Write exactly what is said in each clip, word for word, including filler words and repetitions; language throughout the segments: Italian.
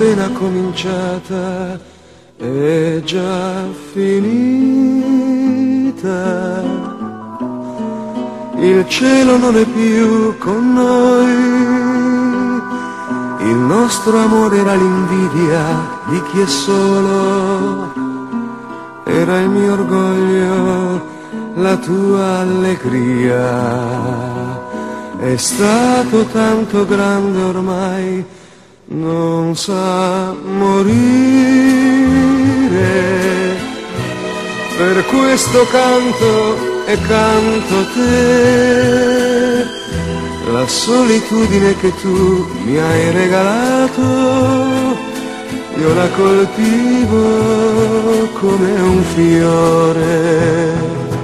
appena cominciata è già finita. Il cielo non è più con noi, il nostro amore era l'invidia di chi è solo, era il mio orgoglio, la tua allegria. È stato tanto grande ormai, non sa morire. Per questo canto e canto te, la solitudine che tu mi hai regalato, io la coltivo come un fiore.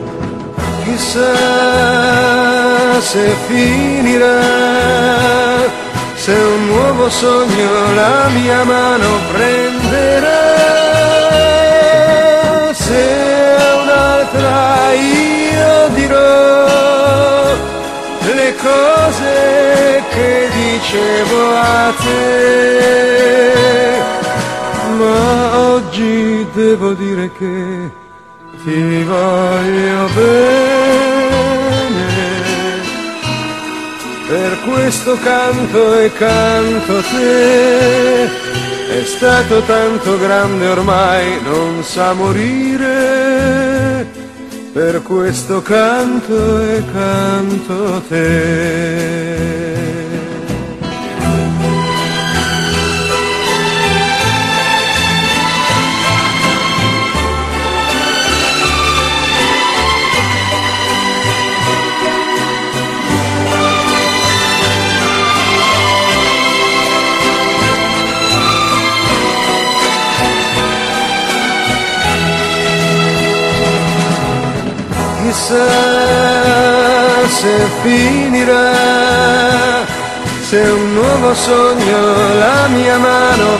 Chissà se finirà, se un nuovo sogno la mia mano prenderà, se un'altra io dirò le cose che dicevo a te. Ma oggi devo dire che ti voglio bene, per questo canto e canto te. È stato tanto grande ormai, non sa morire, per questo canto e canto te. Chissà se finirà, se un nuovo sogno la mia mano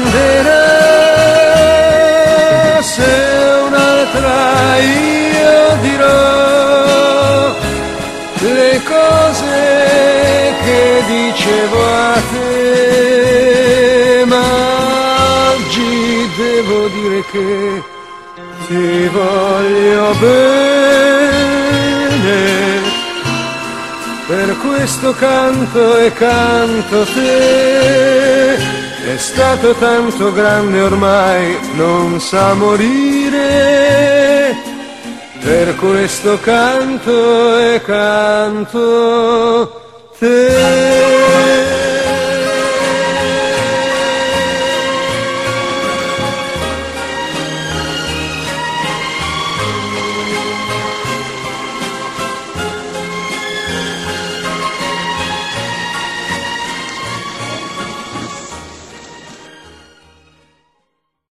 prenderà, se un'altra io dirò le cose che dicevo a te. Ma oggi devo dire che ti voglio bene, per questo canto e canto te. È stato tanto grande ormai, non sa morire, per questo canto e canto te.